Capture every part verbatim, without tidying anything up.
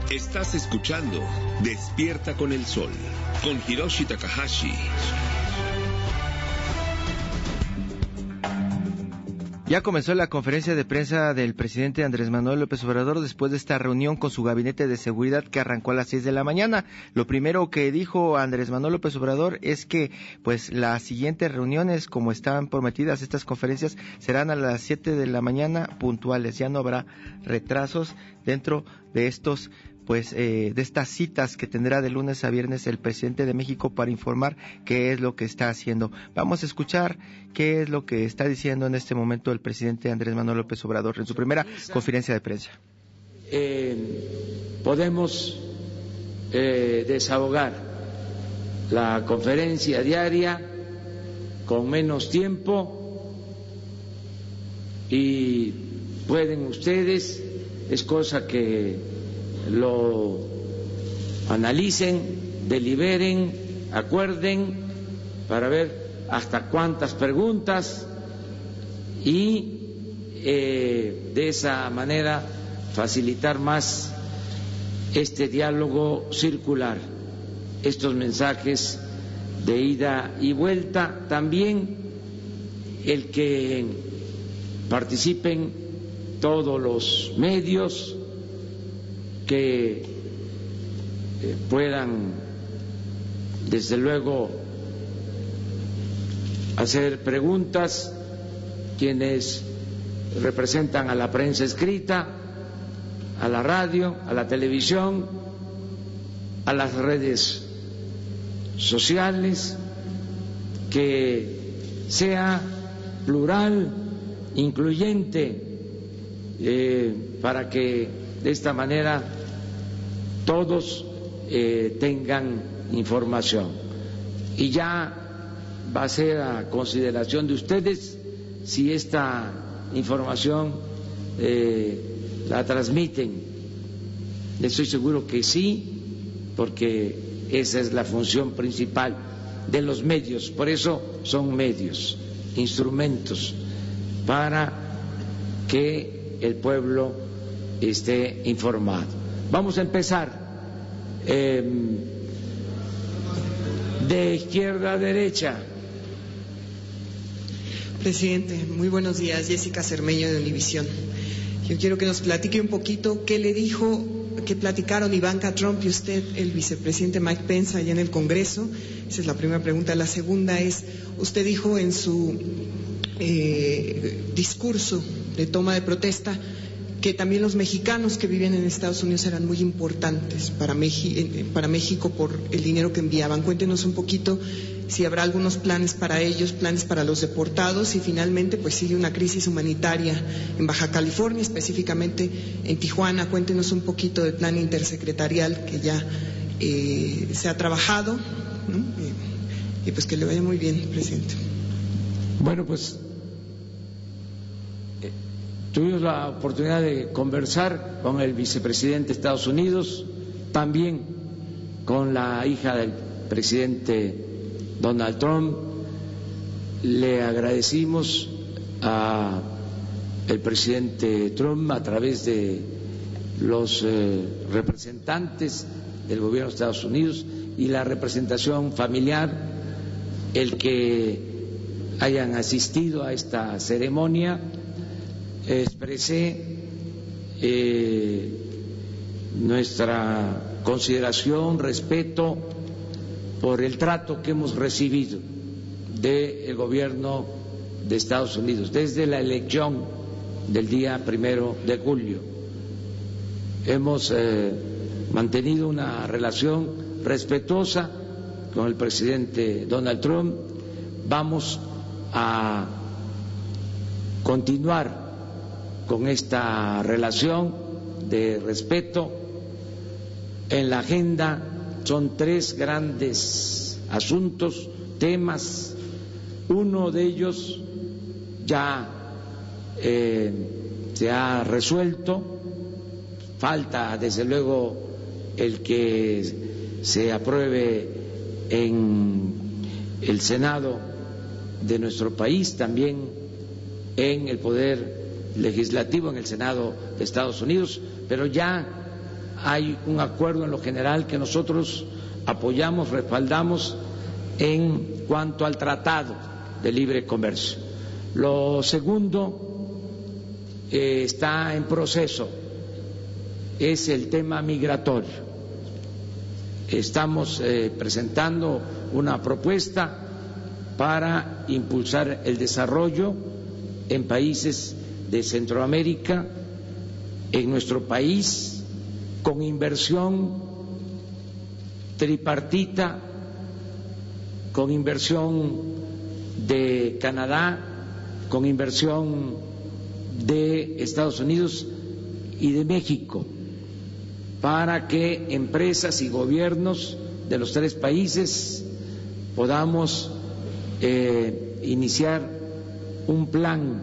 Estás escuchando Despierta con el Sol, con Hiroshi Takahashi. Ya comenzó la conferencia de prensa del presidente Andrés Manuel López Obrador después de esta reunión con su gabinete de seguridad que arrancó a las seis de la mañana. Lo primero que dijo Andrés Manuel López Obrador es que pues las siguientes reuniones, como estaban prometidas estas conferencias, serán a las siete de la mañana puntuales. Ya no habrá retrasos dentro de estos pues eh, de estas citas que tendrá de lunes a viernes el presidente de México para informar qué es lo que está haciendo. Vamos a escuchar qué es lo que está diciendo en este momento el presidente Andrés Manuel López Obrador en su primera conferencia de prensa. Eh, podemos eh, desahogar la conferencia diaria con menos tiempo y pueden ustedes, es cosa que lo analicen, deliberen, acuerden para ver hasta cuántas preguntas y eh, de esa manera facilitar más este diálogo circular, estos mensajes de ida y vuelta, también el que participen todos los medios que puedan, desde luego, hacer preguntas, quienes representan a la prensa escrita, a la radio, a la televisión, a las redes sociales, que sea plural, incluyente, eh, para que de esta manera todos eh, tengan información. Y ya va a ser a consideración de ustedes si esta información eh, la transmiten. Estoy seguro que sí, porque esa es la función principal de los medios. Por eso son medios, instrumentos para que el pueblo esté informado. Vamos a empezar eh, de izquierda a derecha. Presidente, muy buenos días. Jessica Cermeño de Univisión. Yo quiero que nos platique un poquito qué le dijo, qué platicaron Ivanka Trump y usted, el vicepresidente Mike Pence, allá en el Congreso. Esa es la primera pregunta. La segunda es, usted dijo en su eh, discurso de toma de protesta que también los mexicanos que viven en Estados Unidos eran muy importantes para, Meji- para México por el dinero que enviaban. Cuéntenos un poquito si habrá algunos planes para ellos, planes para los deportados, y finalmente pues sigue una crisis humanitaria en Baja California, específicamente en Tijuana. Cuéntenos un poquito del plan intersecretarial que ya eh, se ha trabajado, ¿no? y, y pues que le vaya muy bien, presidente. Bueno, pues tuvimos la oportunidad de conversar con el vicepresidente de Estados Unidos, también con la hija del presidente Donald Trump. Le agradecimos a el presidente Trump, a través de los eh, representantes del gobierno de Estados Unidos y la representación familiar, el que hayan asistido a esta ceremonia. Expresé eh, nuestra consideración, respeto por el trato que hemos recibido del gobierno de Estados Unidos desde la elección del día primero de julio. Hemos eh, mantenido una relación respetuosa con el presidente Donald Trump. Vamos a continuar con esta relación de respeto. En la agenda son tres grandes asuntos, temas. Uno de ellos ya eh, se ha resuelto, falta desde luego el que se apruebe en el Senado de nuestro país, también en el Poder Legislativo, en el Senado de Estados Unidos, pero ya hay un acuerdo en lo general que nosotros apoyamos, respaldamos en cuanto al Tratado de Libre Comercio. Lo segundo eh, está en proceso, es el tema migratorio. Estamos eh, presentando una propuesta para impulsar el desarrollo en países de Centroamérica, en nuestro país, con inversión tripartita, con inversión de Canadá, con inversión de Estados Unidos y de México, para que empresas y gobiernos de los tres países podamos eh, iniciar un plan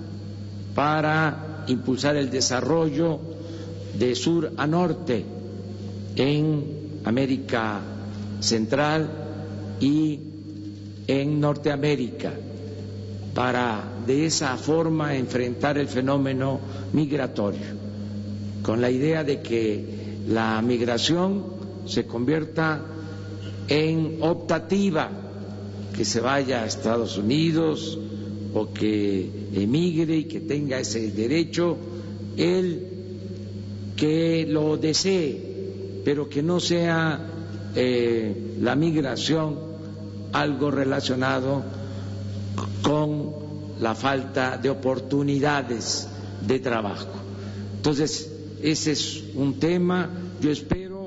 para impulsar el desarrollo de sur a norte en América Central y en Norteamérica, para de esa forma enfrentar el fenómeno migratorio, con la idea de que la migración se convierta en optativa, que se vaya a Estados Unidos o que emigre y que tenga ese derecho el que lo desee, pero que no sea eh, la migración algo relacionado con la falta de oportunidades de trabajo. Entonces, ese es un tema. Yo espero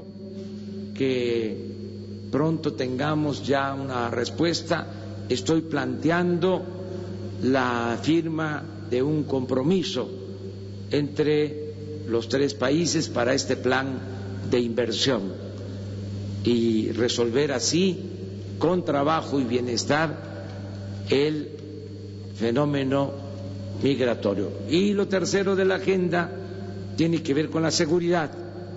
que pronto tengamos ya una respuesta. Estoy planteando la firma de un compromiso entre los tres países para este plan de inversión y resolver así, con trabajo y bienestar, el fenómeno migratorio. Y lo tercero de la agenda tiene que ver con la seguridad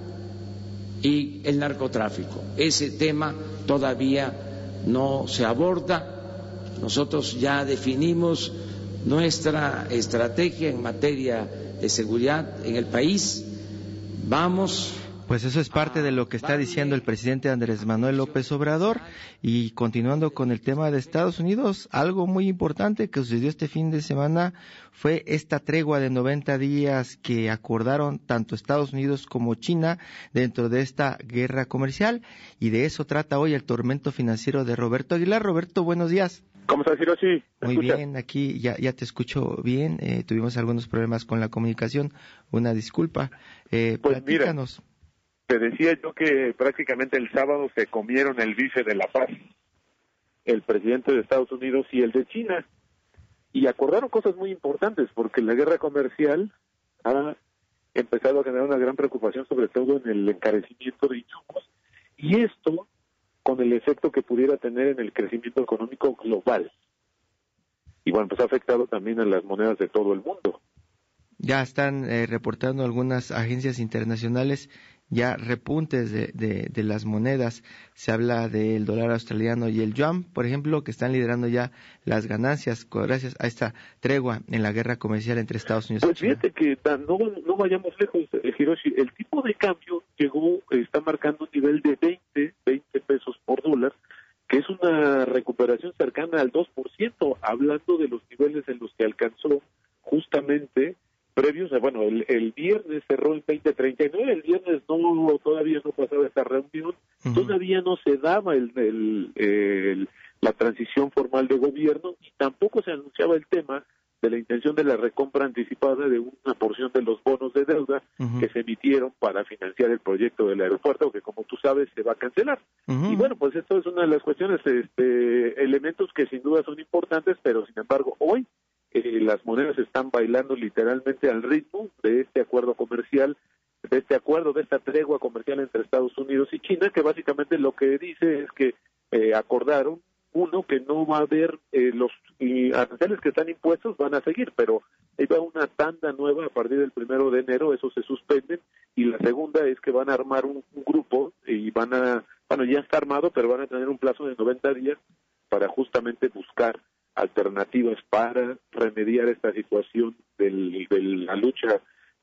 y el narcotráfico. Ese tema todavía no se aborda. Nosotros ya definimos nuestra estrategia en materia de seguridad en el país. Vamos. Pues eso es parte de lo que está diciendo el presidente Andrés Manuel López Obrador. Y continuando con el tema de Estados Unidos, algo muy importante que sucedió este fin de semana fue esta tregua de noventa días que acordaron tanto Estados Unidos como China dentro de esta guerra comercial. Y de eso trata hoy el tormento financiero de Roberto Aguilar. Roberto, buenos días. ¿Cómo estás, Hiroshi? Muy escuchas? Bien, aquí ya, ya te escucho bien. Eh, tuvimos algunos problemas con la comunicación. Una disculpa. Eh, pues platícanos. Mira. Te decía yo que prácticamente el sábado se comieron el vice de la paz, el presidente de Estados Unidos y el de China, y acordaron cosas muy importantes, porque la guerra comercial ha empezado a generar una gran preocupación, sobre todo en el encarecimiento de insumos, y esto con el efecto que pudiera tener en el crecimiento económico global. Y bueno, pues ha afectado también a las monedas de todo el mundo. Ya están eh, reportando algunas agencias internacionales ya repuntes de, de, de las monedas. Se habla del dólar australiano y el yuan, por ejemplo, que están liderando ya las ganancias gracias a esta tregua en la guerra comercial entre Estados Unidos pues y China. Pues fíjate que no, no vayamos lejos, eh, Hiroshi, el tipo de cambio llegó, está marcando un nivel de veinte, veinte pesos por dólar, que es una recuperación cercana al dos por ciento, hablando de los niveles en los que alcanzó justamente previos, bueno, el, el viernes cerró en veinte treinta y nueve, el viernes no todavía no pasaba esta reunión, uh-huh. todavía no se daba el, el, el, la transición formal de gobierno y tampoco se anunciaba el tema de la intención de la recompra anticipada de una porción de los bonos de deuda uh-huh. que se emitieron para financiar el proyecto del aeropuerto, que como tú sabes se va a cancelar. Uh-huh. Y bueno, pues esto es una de las cuestiones, este, elementos que sin duda son importantes, pero sin embargo hoy Eh, las monedas están bailando literalmente al ritmo de este acuerdo comercial, de este acuerdo, de esta tregua comercial entre Estados Unidos y China, que básicamente lo que dice es que eh, acordaron, uno, que no va a haber eh, los y aranceles que están impuestos van a seguir, pero hay una tanda nueva a partir del primero de enero, eso se suspenden, y la segunda es que van a armar un, un grupo y van a, bueno, ya está armado, pero van a tener un plazo de noventa días para justamente buscar alternativas para remediar esta situación del, de la lucha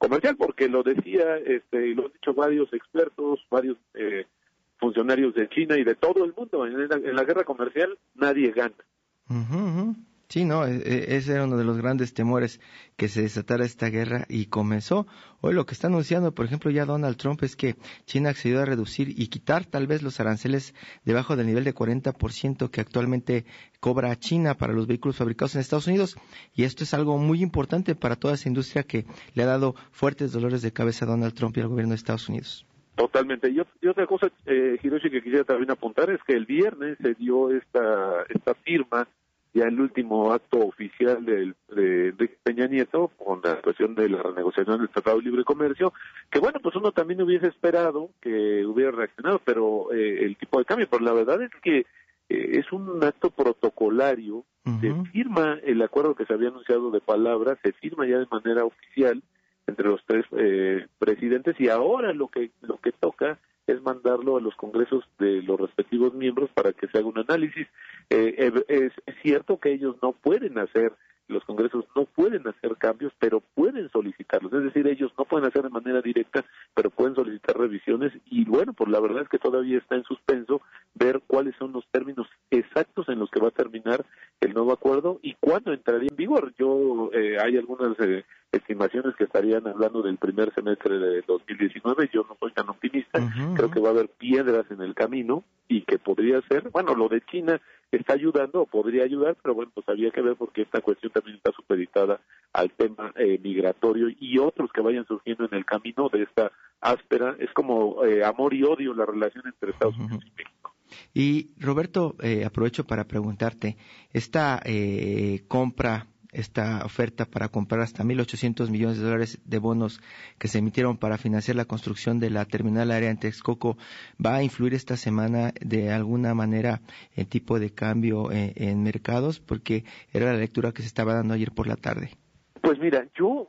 comercial, porque lo decía, este, y lo han dicho varios expertos, varios eh, funcionarios de China y de todo el mundo, en la, en la guerra comercial nadie gana. Uh-huh, uh-huh. Sí, no, ese era uno de los grandes temores, que se desatara esta guerra, y comenzó. Hoy lo que está anunciando, por ejemplo, ya Donald Trump, es que China accedió a reducir y quitar tal vez los aranceles debajo del nivel de cuarenta por ciento que actualmente cobra China para los vehículos fabricados en Estados Unidos, y esto es algo muy importante para toda esa industria que le ha dado fuertes dolores de cabeza a Donald Trump y al gobierno de Estados Unidos. Totalmente. Y, y otra cosa, eh, Hiroshi, que quisiera también apuntar, es que el viernes se dio esta, esta firma, ya el último acto oficial del, de Enrique Peña Nieto, con la cuestión de la renegociación del Tratado de Libre Comercio, que bueno, pues uno también hubiese esperado que hubiera reaccionado, pero eh, el tipo de cambio, pero la verdad es que eh, es un acto protocolario, uh-huh. Se firma el acuerdo que se había anunciado de palabra, se firma ya de manera oficial entre los tres eh, presidentes, y ahora lo que lo que toca es mandarlo a los congresos de los respectivos miembros para que se haga un análisis. Eh, es, es cierto que ellos no pueden hacer, los congresos no pueden hacer cambios, pero pueden solicitarlos, es decir, ellos no pueden hacer de manera directa, pero pueden solicitar revisiones, y bueno, pues la verdad es que todavía está en suspenso ver cuáles son los términos exactos en los que va a terminar el nuevo acuerdo y cuándo entraría en vigor. Yo, eh, hay algunas eh, estimaciones que estarían hablando del primer semestre de dos mil diecinueve, yo no soy tan optimista, uh-huh. Creo que va a haber piedras en el camino y que podría ser, bueno, lo de China está ayudando o podría ayudar, pero bueno, pues había que ver porque esta cuestión también está supeditada al tema eh, migratorio y otros que vayan surgiendo en el camino de esta áspera, es como eh, amor y odio la relación entre Estados Unidos uh-huh. y México. Y Roberto, eh, aprovecho para preguntarte, esta eh, compra, esta oferta para comprar hasta mil ochocientos millones de dólares de bonos que se emitieron para financiar la construcción de la terminal aérea en Texcoco, ¿va a influir esta semana de alguna manera en tipo de cambio en, en mercados? Porque era la lectura que se estaba dando ayer por la tarde. Pues mira, yo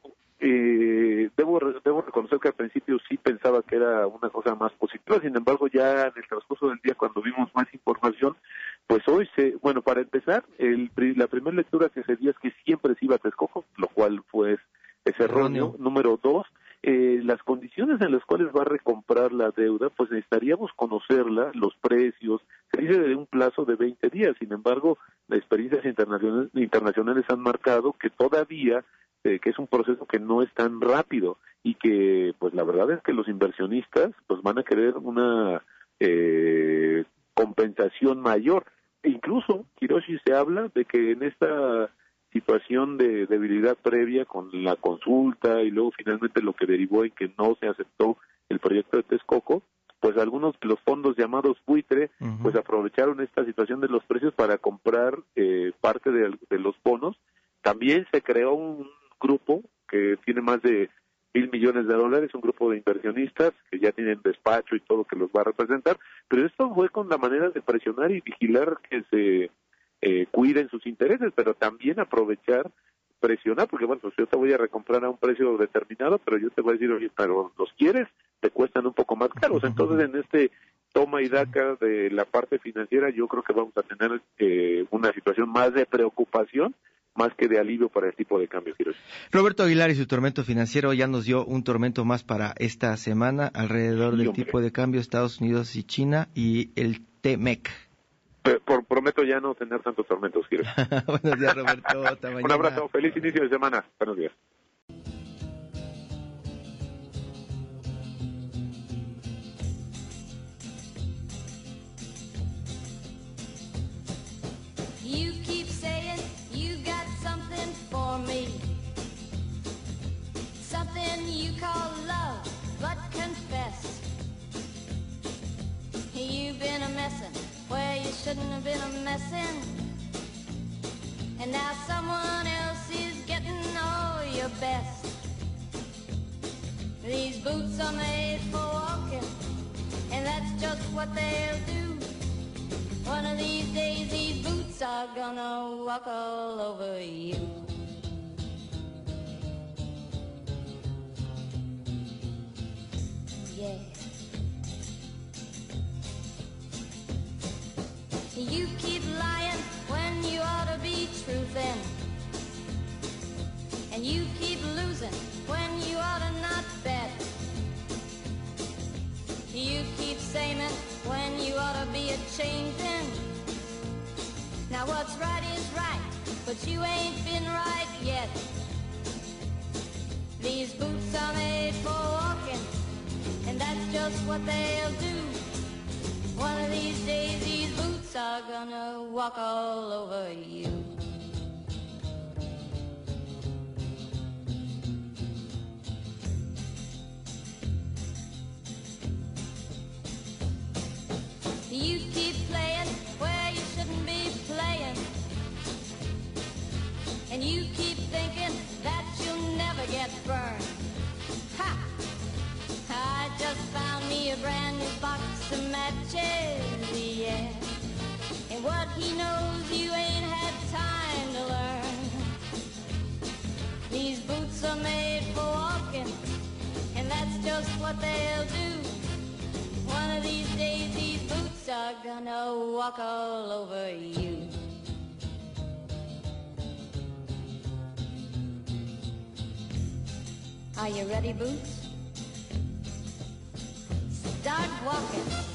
eh, debo debo reconocer que al principio sí pensaba que era una cosa más positiva, sin embargo ya en el transcurso del día, cuando vimos más información, pues hoy se, bueno, para empezar, el, la primera lectura que se dio es que siempre se iba a Texcoco, lo cual fue es erróneo. erróneo. Número dos, eh, las condiciones en las cuales va a recomprar la deuda, pues necesitaríamos conocerla, los precios, se dice de un plazo de veinte días, sin embargo, las experiencias internacionales, internacionales han marcado que todavía, eh, que es un proceso que no es tan rápido, y que, pues la verdad es que los inversionistas, pues van a querer una eh, compensación mayor. Incluso, Hiroshi, se habla de que en esta situación de debilidad previa con la consulta y luego finalmente lo que derivó en que no se aceptó el proyecto de Texcoco, pues algunos de los fondos llamados buitre, uh-huh. pues aprovecharon esta situación de los precios para comprar eh, parte de, de los bonos. También se creó un grupo que tiene más de mil millones de dólares, un grupo de inversionistas que ya tienen despacho y todo que los va a representar, pero esto fue con la manera de presionar y vigilar que se eh, cuiden sus intereses, pero también aprovechar, presionar, porque bueno, pues yo te voy a recomprar a un precio determinado, pero yo te voy a decir, oye, pero los quieres, te cuestan un poco más caros. Entonces, en este toma y daca de la parte financiera, yo creo que vamos a tener eh, una situación más de preocupación, más que de alivio para el tipo de cambio. Roberto Aguilar y su tormento financiero ya nos dio un tormento más para esta semana alrededor sí, del hombre. tipo de cambio Estados Unidos y China y el T M E C. P- por, prometo ya no tener tantos tormentos, Hiroshi. Buenos días, Roberto. Hasta mañana. Un abrazo, feliz inicio de semana. Buenos días. Where you shouldn't have been a messin', and now someone else is getting all your best. These boots are made for walking, and that's just what they'll do. One of these days these boots are gonna walk all over you. Yeah. You keep lying when you ought to be truthin', and you keep losing when you ought to not. it changing. Now what's right is right, but you ain't been right yet. These boots are made for walking, and that's just what they'll do. One of these days these boots are gonna walk all over you. You keep playing where you shouldn't be playing, and you keep thinking that you'll never get burned. Ha! I just found me a brand new box of matches, yeah. And what he knows you ain't had time to learn. These boots are made for walking, and that's just what they'll do. One of these days these boots are gonna walk all over you. Are you ready, Boots? Start walking.